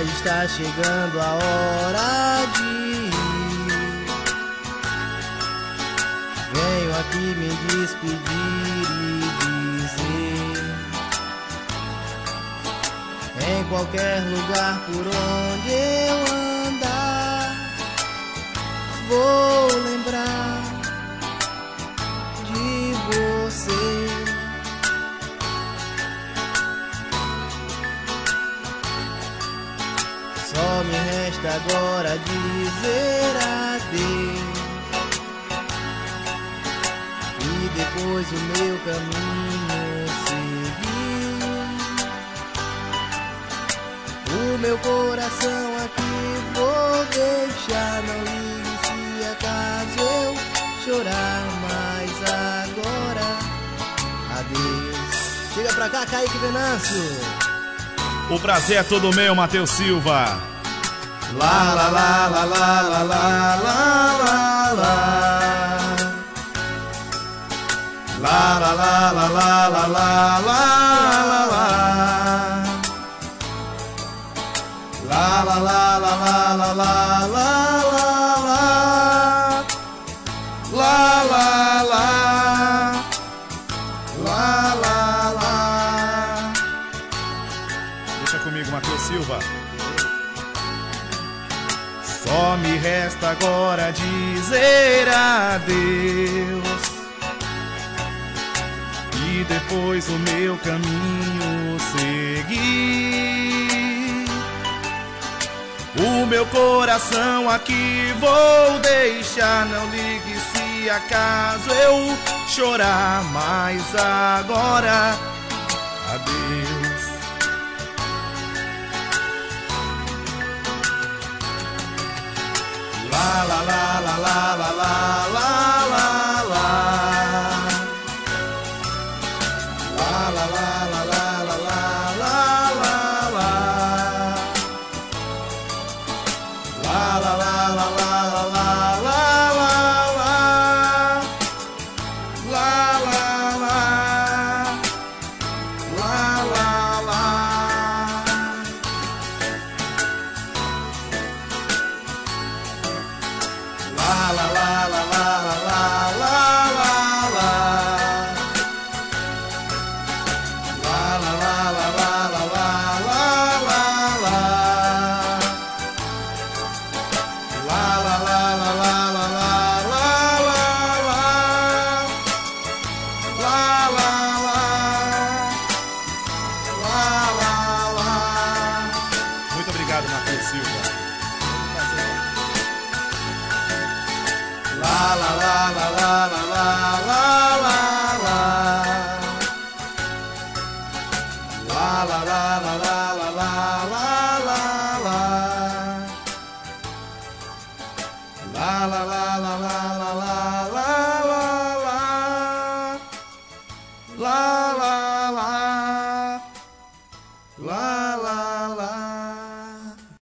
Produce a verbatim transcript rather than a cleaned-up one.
está chegando a hora de ir. Venho aqui me despedir e dizer: em qualquer lugar por onde eu andar, vou lembrar de você. Só me resta agora dizer adeus, e depois o meu caminho seguir. O meu coração aqui vou deixar, não ligue se acaso eu chorar, mas agora adeus. Chega pra cá, Kaique Venâncio. O prazer é todo meu, Matheus Silva. Lá, lá, lá, lá, lá, lá, lá, lá, lá. Lá, lá, lá, lá, lá, lá, lá, lá, lá. Lá, lá, lá, lá, lá, lá, lá, lá, lá. Lá, lá, lá. Lá, lá, lá. Deixa comigo, Matheus Silva. Só me resta agora dizer adeus, e depois o meu caminho seguir. O meu coração aqui vou deixar, não ligue se acaso eu chorar, mas agora adeus. Lá, lá, lá, lá, lá, lá, lá, lá, lá, lá. Lá, lá, lá, lá, lá, lá, lá, lá, lá. Lá, lá, lá, lá, lá, lá, lá, lá, lá. Lá, lá, lá. Lá, lá, lá. La la la la la la la la la. La la la la la la la la la la. La la la la la la la la la. La la la. La la la. Muito obrigado, Matheus Silva. La la la la la la la la la la. La la la la la la la la la la. La la la la la.